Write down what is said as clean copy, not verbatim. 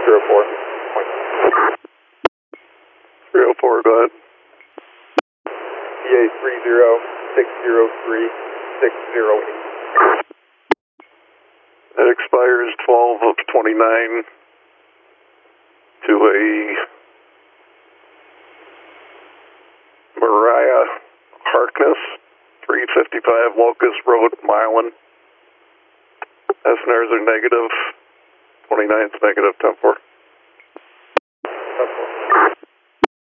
04. 304, go ahead. EA 30603-608. It expires 12 of 29 to a Mariah Harkness, 355 Locust Road, Milan. SNRs are negative, 29's negative, 10-4. 10-4.